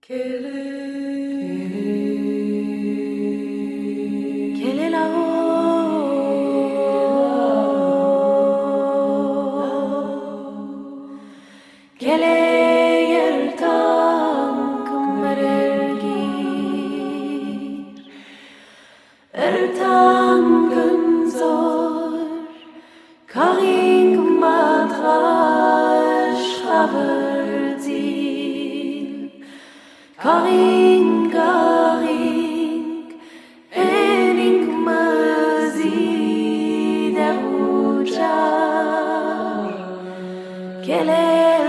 Quelle est là-haut? Quelle est yertan kumerergir? Ertan gunzor karing madrash haverzil karing karing ening mazid eruja quelle est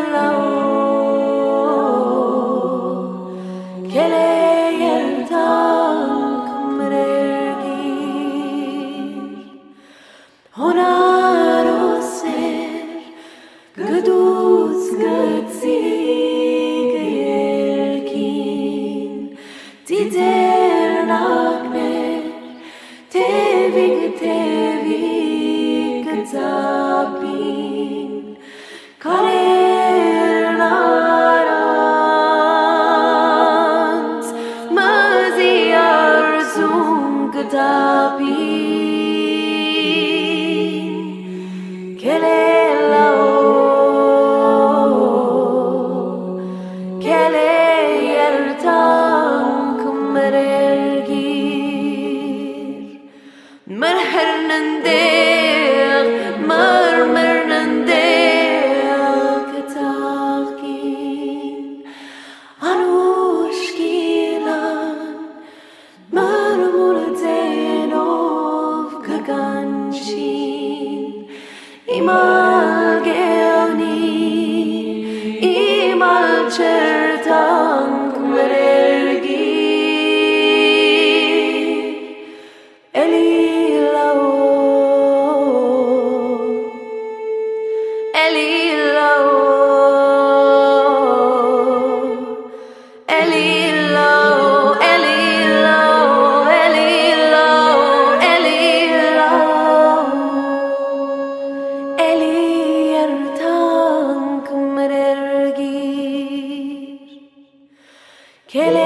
là-haut quelle est yertan kumerergir honar oser geduz getzig yerkin tider nagner tevig tzapin karer narant mazi arzum gedapin quelle est là-haut quelle est yertan kumerergir merhernander ketagin anushkilan marmurzenov kaganshin imal geoni imal chertan kumerergir Eli lao, Eli lao, Eli lao, Eli lao, Eli lao, Eli lao, Eli ertan kumerergir.